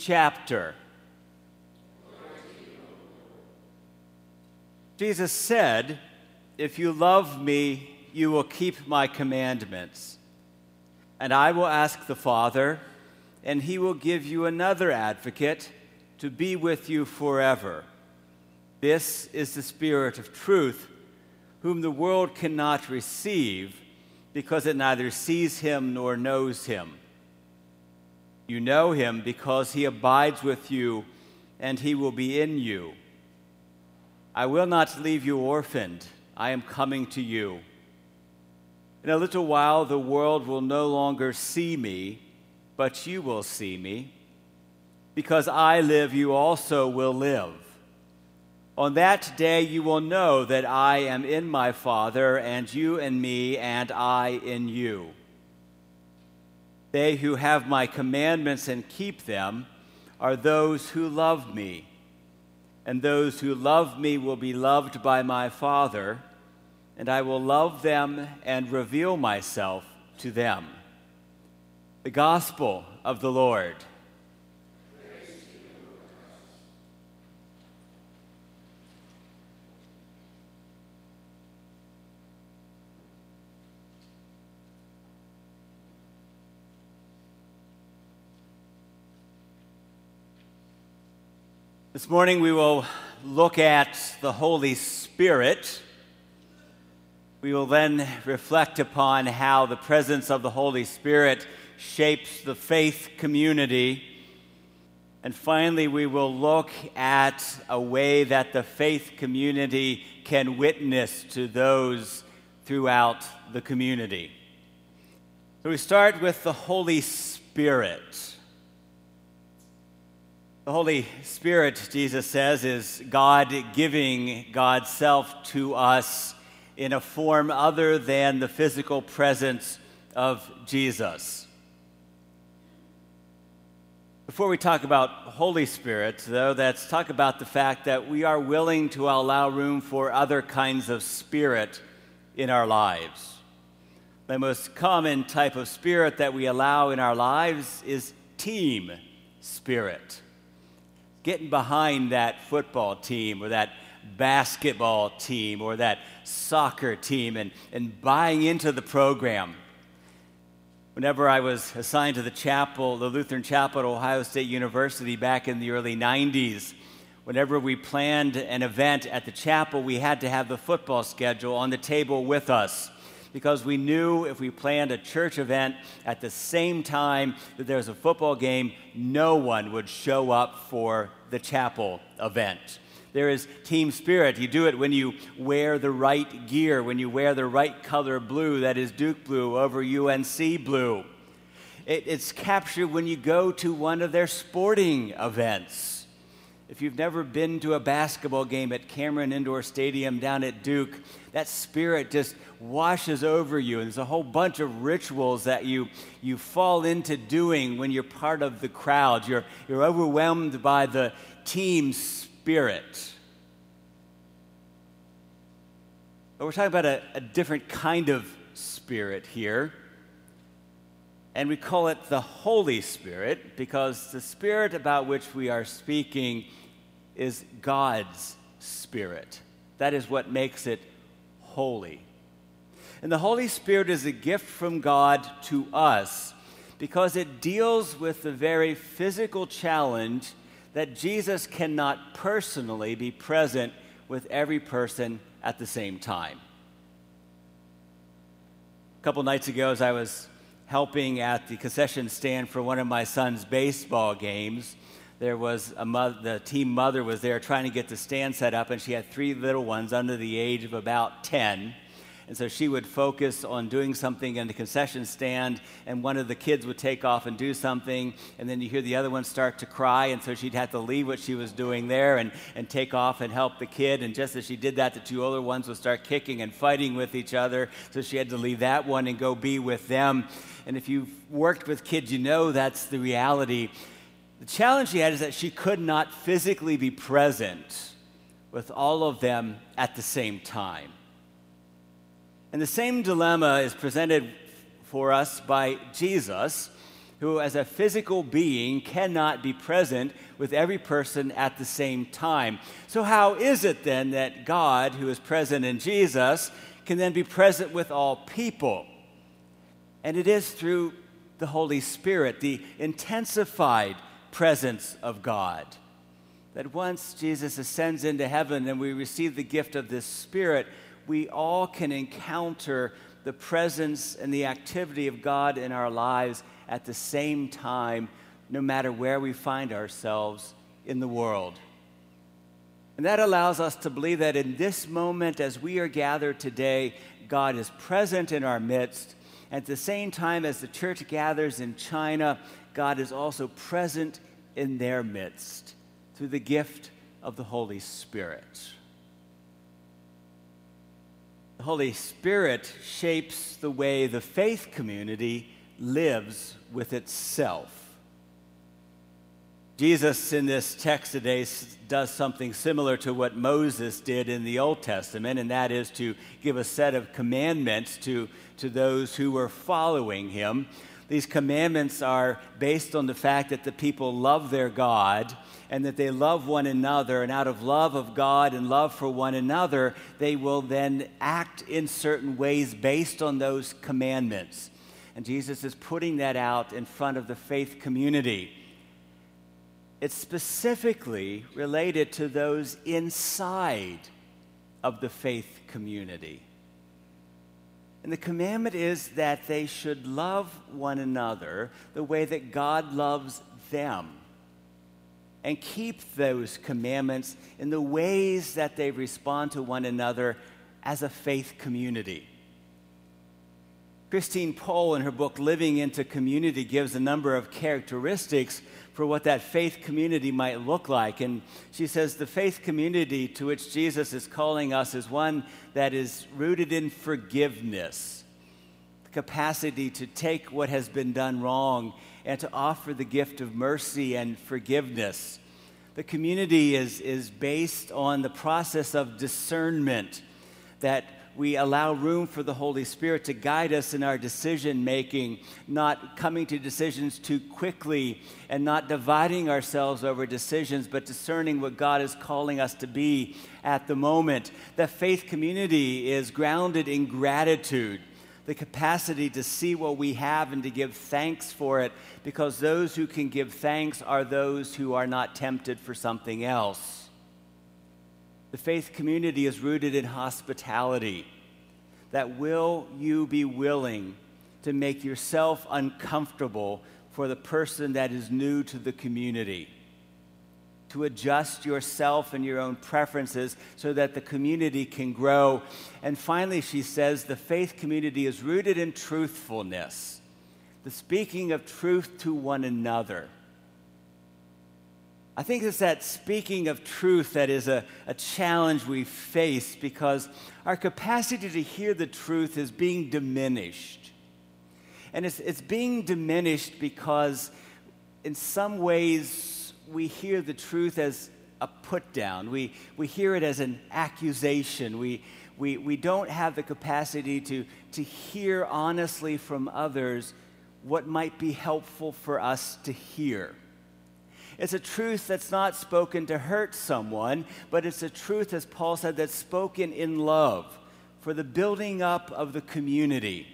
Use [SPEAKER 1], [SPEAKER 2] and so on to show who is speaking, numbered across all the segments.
[SPEAKER 1] chapter. Jesus said, "If you love me, you will keep my commandments. And I will ask the Father, and he will give you another advocate to be with you forever. This is the Spirit of truth, whom the world cannot receive, because it neither sees him nor knows him. You know him because he abides with you, and he will be in you. I will not leave you orphaned. I am coming to you. In a little while the world will no longer see me, but you will see me. Because I live, you also will live. On that day you will know that I am in my Father, and you in me, and I in you. They who have my commandments and keep them are those who love me. And those who love me will be loved by my Father, and I will love them and reveal myself to them." The Gospel of the Lord.
[SPEAKER 2] Praise to you, Lord.
[SPEAKER 1] This morning we will look at the Holy Spirit. We will then reflect upon how the presence of the Holy Spirit shapes the faith community. And finally, we will look at a way that the faith community can witness to those throughout the community. So we start with the Holy Spirit. The Holy Spirit, Jesus says, is God giving God's self to us in a form other than the physical presence of Jesus. Before we talk about Holy Spirit, though, let's talk about the fact that we are willing to allow room for other kinds of spirit in our lives. The most common type of spirit that we allow in our lives is team spirit. Getting behind that football team or that basketball team or that soccer team and buying into the program. Whenever I was assigned to the chapel, the Lutheran Chapel at Ohio State University back in the early 90s, whenever we planned an event at the chapel, we had to have the football schedule on the table with us, because we knew if we planned a church event at the same time that there was a football game, no one would show up for the chapel event. There is team spirit. You do it when you wear the right gear, when you wear the right color blue, that is Duke blue over UNC blue. It's captured when you go to one of their sporting events. If you've never been to a basketball game at Cameron Indoor Stadium down at Duke, that spirit just washes over you. And there's a whole bunch of rituals that you fall into doing when you're part of the crowd. You're overwhelmed by the team spirit. But we're talking about a different kind of spirit here. And we call it the Holy Spirit because the Spirit about which we are speaking is God's Spirit. That is what makes it holy. And the Holy Spirit is a gift from God to us because it deals with the very physical challenge that Jesus cannot personally be present with every person at the same time. A couple nights ago, as I was helping at the concession stand for one of my son's baseball games, there was the team mother was there trying to get the stand set up, and she had 3 little ones under the age of about 10. And so she would focus on doing something in the concession stand, and one of the kids would take off and do something, and then you hear the other one start to cry, and so she'd have to leave what she was doing there and take off and help the kid. And just as she did that, the 2 older ones would start kicking and fighting with each other, so she had to leave that one and go be with them. And if you've worked with kids, you know that's the reality. The challenge she had is that she could not physically be present with all of them at the same time. And the same dilemma is presented for us by Jesus who as a physical being cannot be present with every person at the same time. So how is it then that God, who is present in Jesus, can then be present with all people? And it is through the Holy Spirit, the intensified presence of God, that once Jesus ascends into heaven and we receive the gift of this Spirit, we all can encounter the presence and the activity of God in our lives at the same time, no matter where we find ourselves in the world. And that allows us to believe that in this moment, as we are gathered today, God is present in our midst. At the same time as the church gathers in China, God is also present in their midst through the gift of the Holy Spirit. The Holy Spirit shapes the way the faith community lives with itself. Jesus in this text today does something similar to what Moses did in the Old Testament, and that is to give a set of commandments to those who were following him. These commandments are based on the fact that the people love their God and that they love one another, and out of love of God and love for one another, they will then act in certain ways based on those commandments. And Jesus is putting that out in front of the faith community. It's specifically related to those inside of the faith community. And the commandment is that they should love one another the way that God loves them, and keep those commandments in the ways that they respond to one another as a faith community. Christine Pohl, in her book Living into Community, gives a number of characteristics for what that faith community might look like. And she says the faith community to which Jesus is calling us is one that is rooted in forgiveness, the capacity to take what has been done wrong and to offer the gift of mercy and forgiveness. The community is based on the process of discernment, that we allow room for the Holy Spirit to guide us in our decision-making, not coming to decisions too quickly and not dividing ourselves over decisions, but discerning what God is calling us to be at the moment. The faith community is grounded in gratitude, the capacity to see what we have and to give thanks for it, because those who can give thanks are those who are not tempted for something else. The faith community is rooted in hospitality. That will you be willing to make yourself uncomfortable for the person that is new to the community, to adjust yourself and your own preferences so that the community can grow. And finally, she says, the faith community is rooted in truthfulness, the speaking of truth to one another. I think it's that speaking of truth that is a challenge we face, because our capacity to hear the truth is being diminished. And it's being diminished because in some ways we hear the truth as a put down. We hear it as an accusation. We don't have the capacity to hear honestly from others what might be helpful for us to hear. It's a truth that's not spoken to hurt someone, but it's a truth, as Paul said, that's spoken in love for the building up of the community.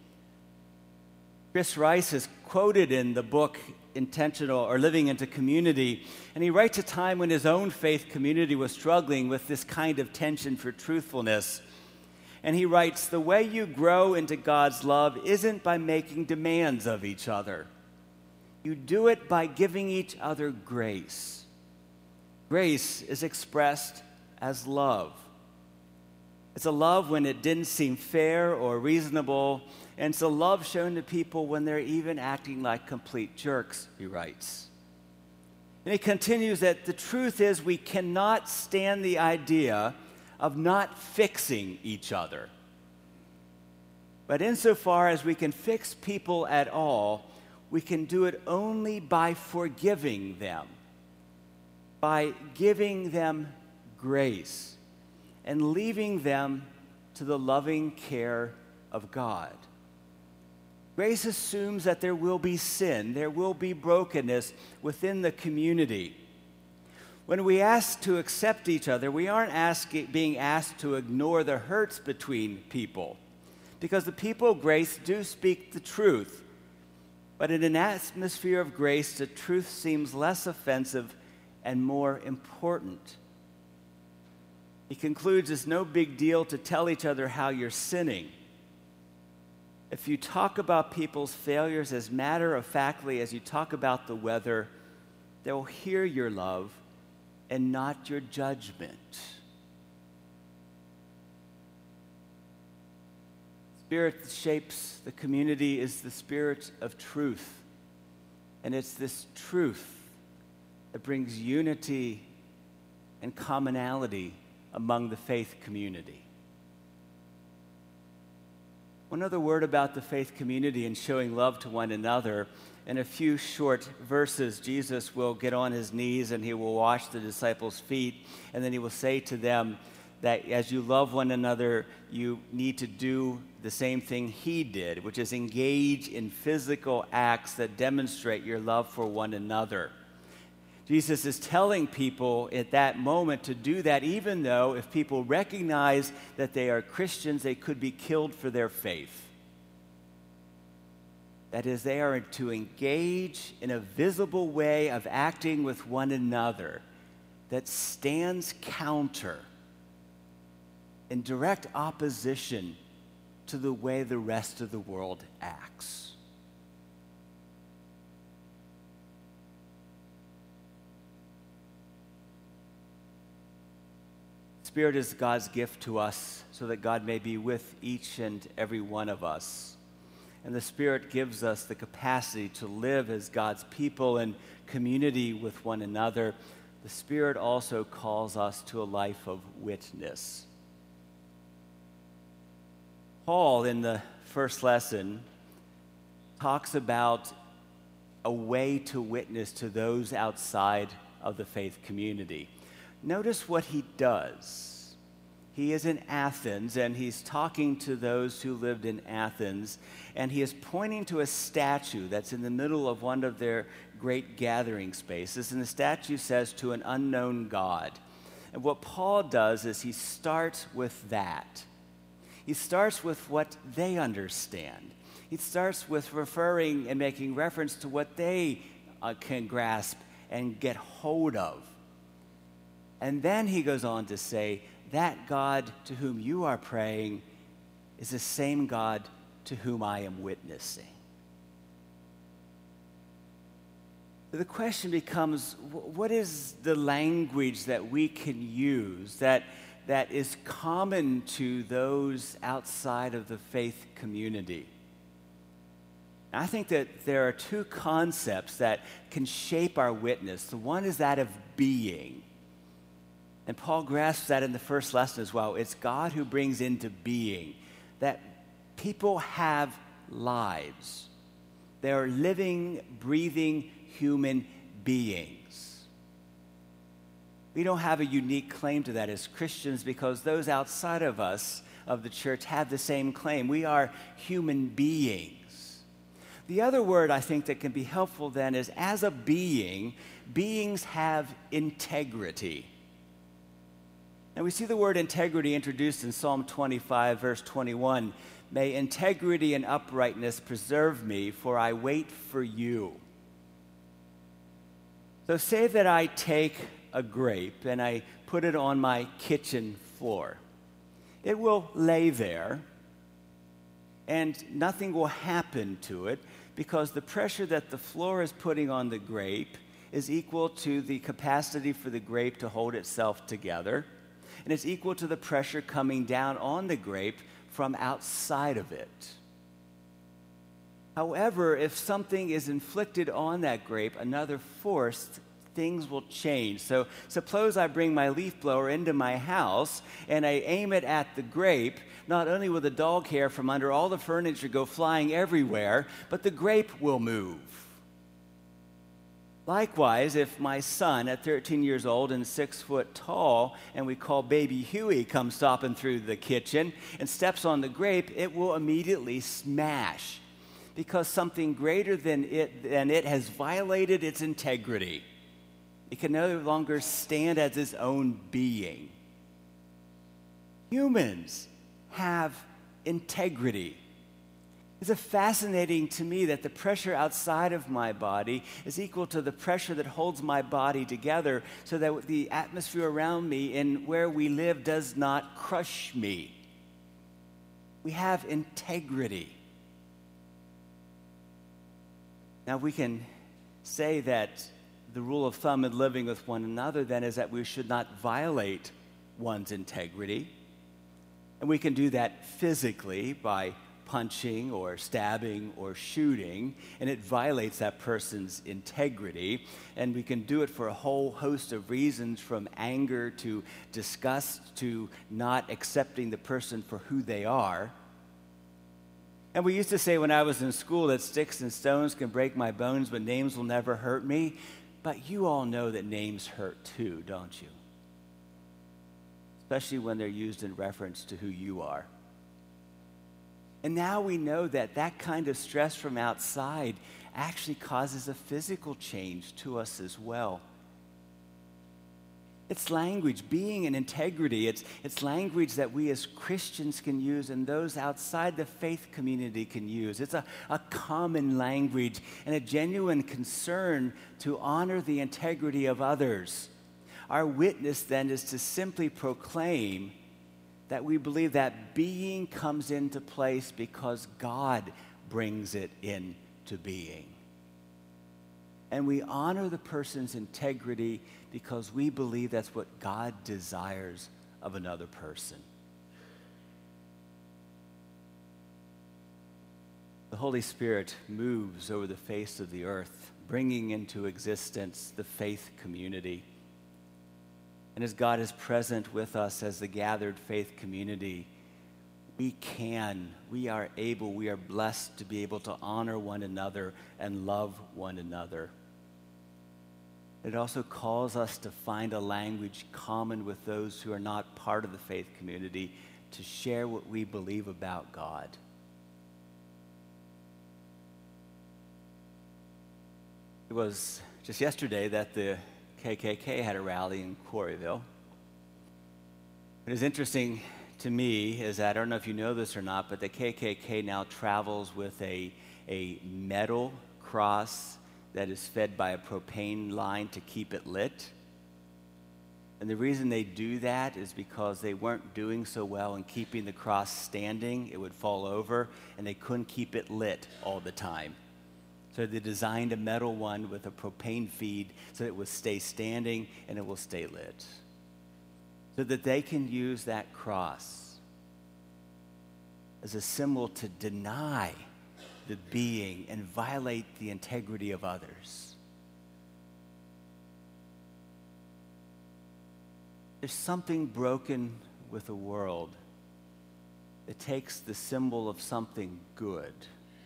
[SPEAKER 1] Chris Rice is quoted in the book Intentional or Living into Community, and he writes a time when his own faith community was struggling with this kind of tension for truthfulness. And he writes, "The way you grow into God's love isn't by making demands of each other. You do it by giving each other grace. Grace is expressed as love. It's a love when it didn't seem fair or reasonable, and it's a love shown to people when they're even acting like complete jerks," he writes. And he continues that the truth is we cannot stand the idea of not fixing each other. But insofar as we can fix people at all, we can do it only by forgiving them, by giving them grace, and leaving them to the loving care of God. Grace assumes that there will be sin, there will be brokenness within the community. When we ask to accept each other, we aren't being asked to ignore the hurts between people, because the people of grace do speak the truth. But in an atmosphere of grace, the truth seems less offensive and more important. He concludes it's no big deal to tell each other how you're sinning. If you talk about people's failures as matter-of-factly as you talk about the weather, they'll hear your love and not your judgment. The spirit that shapes the community is the spirit of truth. And it's this truth that brings unity and commonality among the faith community. One other word about the faith community and showing love to one another. In a few short verses, Jesus will get on his knees and he will wash the disciples' feet, and then he will say to them that as you love one another, you need to do the same thing he did, which is engage in physical acts that demonstrate your love for one another. Jesus is telling people at that moment to do that, even though if people recognize that they are Christians, they could be killed for their faith. That is, they are to engage in a visible way of acting with one another that stands counter, in direct opposition to the way the rest of the world acts. Spirit is God's gift to us so that God may be with each and every one of us. And the Spirit gives us the capacity to live as God's people in community with one another. The Spirit also calls us to a life of witness. Paul, in the first lesson, talks about a way to witness to those outside of the faith community. Notice what he does. He is in Athens, and he's talking to those who lived in Athens, and he is pointing to a statue that's in the middle of one of their great gathering spaces, and the statue says, "To an unknown God." And what Paul does is he starts with that. He starts with what they understand. He starts with referring and making reference to what they can grasp and get hold of. And then he goes on to say, that God to whom you are praying is the same God to whom I am witnessing. The question becomes, what is the language that we can use that is common to those outside of the faith community? I think that there are two concepts that can shape our witness. The one is that of being. And Paul grasps that in the first lesson as well. It's God who brings into being that people have lives. They are living, breathing human beings. We don't have a unique claim to that as Christians because those outside of us, of the church, have the same claim. We are human beings. The other word I think that can be helpful then is as a being, beings have integrity. And we see the word integrity introduced in Psalm 25, verse 21. May integrity and uprightness preserve me, for I wait for you. So say that I take a grape and I put it on my kitchen floor. It will lay there, and nothing will happen to it because the pressure that the floor is putting on the grape is equal to the capacity for the grape to hold itself together. And it's equal to the pressure coming down on the grape from outside of it. However, if something is inflicted on that grape, another force, things will change. So suppose I bring my leaf blower into my house and I aim it at the grape. Not only will the dog hair from under all the furniture go flying everywhere, but the grape will move. Likewise, if my son at 13 years old and 6 foot tall, and we call baby Huey, comes stopping through the kitchen and steps on the grape, it will immediately smash because something greater than it has violated its integrity. It can no longer stand as its own being. Humans have integrity. It's fascinating to me that the pressure outside of my body is equal to the pressure that holds my body together, so that the atmosphere around me and where we live does not crush me. We have integrity. Now, we can say that the rule of thumb in living with one another then is that we should not violate one's integrity. And we can do that physically by punching or stabbing or shooting, and it violates that person's integrity. And we can do it for a whole host of reasons, from anger to disgust to not accepting the person for who they are. And we used to say when I was in school that sticks and stones can break my bones, but names will never hurt me. But you all know that names hurt too, don't you? Especially when they're used in reference to who you are. And now we know that that kind of stress from outside actually causes a physical change to us as well. It's language, being and integrity. It's language that we as Christians can use and those outside the faith community can use. It's a common language and a genuine concern to honor the integrity of others. Our witness then is to simply proclaim that we believe that being comes into place because God brings it into being. And we honor the person's integrity because we believe that's what God desires of another person. The Holy Spirit moves over the face of the earth, bringing into existence the faith community. And as God is present with us as the gathered faith community, we are able, we are blessed to be able to honor one another and love one another. It also calls us to find a language common with those who are not part of the faith community to share what we believe about God. It was just yesterday that the KKK had a rally in Quarryville. What is interesting to me is that, I don't know if you know this or not, but the KKK now travels with a metal cross that is fed by a propane line to keep it lit. And the reason they do that is because they weren't doing so well in keeping the cross standing. It would fall over, and they couldn't keep it lit all the time. So they designed a metal one with a propane feed so it will stay standing and it will stay lit, so that they can use that cross as a symbol to deny the being and violate the integrity of others. There's something broken with the world that takes the symbol of something good,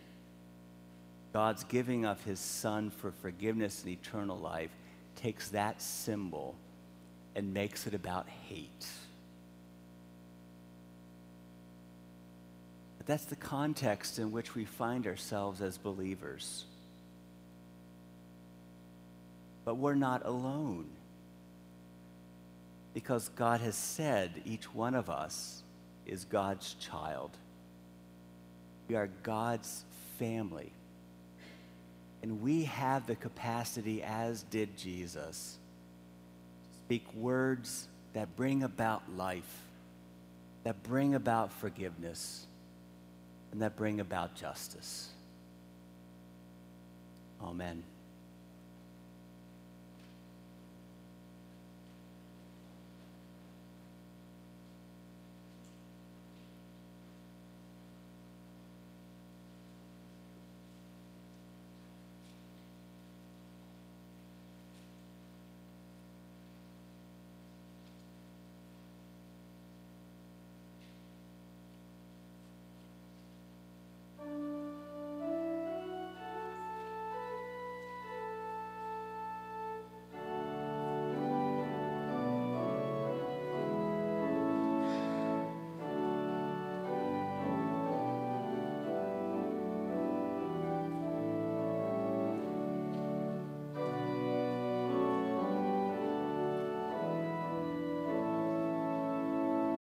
[SPEAKER 1] God's giving of his Son for forgiveness and eternal life, takes that symbol and makes it about hate. But that's the context in which we find ourselves as believers. But we're not alone, because God has said each one of us is God's child. We are God's family. And we have the capacity, as did Jesus, to speak words that bring about life, that bring about forgiveness, and that bring about justice. Amen.